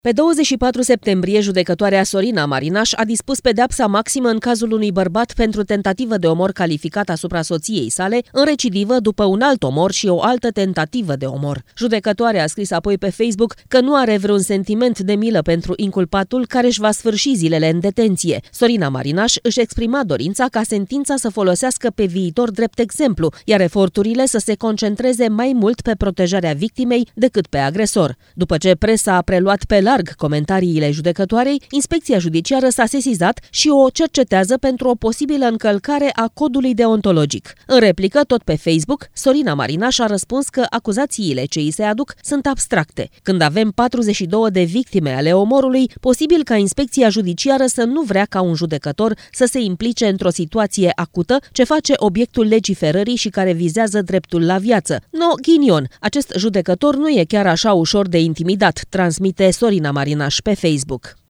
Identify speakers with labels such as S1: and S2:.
S1: Pe 24 septembrie, judecătoarea Sorina Marinaș a dispus pedeapsa maximă în cazul unui bărbat pentru tentativă de omor calificat asupra soției sale, în recidivă după un alt omor și o altă tentativă de omor. Judecătoarea a scris apoi pe Facebook că nu are vreun sentiment de milă pentru inculpatul care își va sfârși zilele în detenție. Sorina Marinaș își exprima dorința ca sentința să folosească pe viitor drept exemplu, iar eforturile să se concentreze mai mult pe protejarea victimei decât pe agresor. După ce presa a preluat pe larg comentariile judecătoarei, Inspecția Judiciară s-a sesizat și o cercetează pentru o posibilă încălcare a codului deontologic. În replică, tot pe Facebook, Sorina Marinaș a răspuns că acuzațiile ce îi se aduc sunt abstracte. Când avem 42 de victime ale omorului, posibil ca Inspecția Judiciară să nu vrea ca un judecător să se implice într-o situație acută ce face obiectul legiferării și care vizează dreptul la viață. No, ghinion, acest judecător nu e chiar așa ușor de intimidat, transmite Sorina Marinaș pe Facebook.